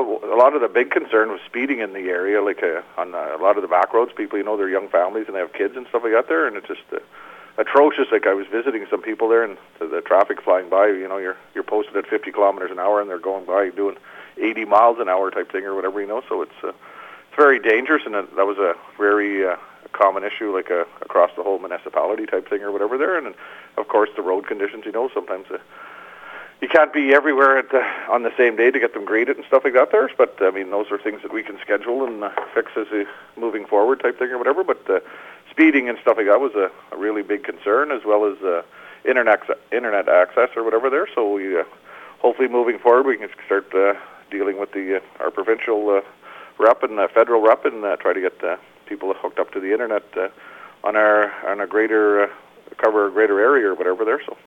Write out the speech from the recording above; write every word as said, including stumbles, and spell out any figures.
a lot of the big concern was speeding in the area, like uh, on uh, a lot of the back roads. People, you know, they're young families and they have kids and stuff like that there, and it's just uh, atrocious. Like I was visiting some people there, and the, the traffic flying by. You know, you're you're posted at fifty kilometers an hour, and they're going by doing eighty miles an hour type thing or whatever. You know, so it's uh, it's very dangerous, and that, that was a very uh, common issue, like uh, across the whole municipality type thing or whatever there. And, and of course, the road conditions. You know, sometimes. Uh, You can't be everywhere at the, on the same day to get them graded and stuff like that there, but I mean, those are things that we can schedule and uh, fix as a moving forward type thing or whatever, but uh, speeding and stuff like that was a, a really big concern, as well as uh, internet, internet access or whatever there, so we uh, hopefully moving forward we can start uh, dealing with the uh, our provincial uh, rep and uh, federal rep and uh, try to get uh, people hooked up to the internet uh, on our on a greater, uh, cover a greater area or whatever there, so.